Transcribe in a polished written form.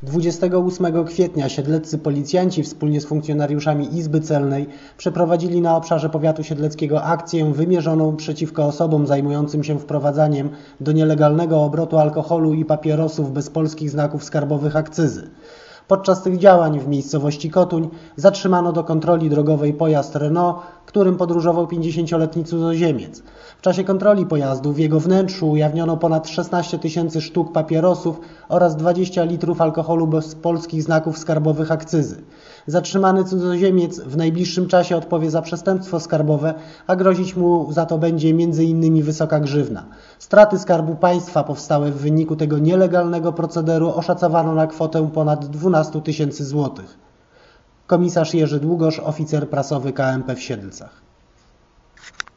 28 kwietnia siedleccy policjanci wspólnie z funkcjonariuszami Izby Celnej przeprowadzili na obszarze powiatu siedleckiego akcję wymierzoną przeciwko osobom zajmującym się wprowadzaniem do nielegalnego obrotu alkoholu i papierosów bez polskich znaków skarbowych akcyzy. Podczas tych działań w miejscowości Kotuń zatrzymano do kontroli drogowej pojazd Renault, którym podróżował 50-letni cudzoziemiec. W czasie kontroli pojazdu w jego wnętrzu ujawniono ponad 16 000 sztuk papierosów oraz 20 litrów alkoholu bez polskich znaków skarbowych akcyzy. Zatrzymany cudzoziemiec w najbliższym czasie odpowie za przestępstwo skarbowe, a grozić mu za to będzie m.in. wysoka grzywna. Straty Skarbu Państwa powstałe w wyniku tego nielegalnego procederu oszacowano na kwotę ponad 12 000 złotych. Komisarz Jerzy Długosz, oficer prasowy KMP w Siedlcach.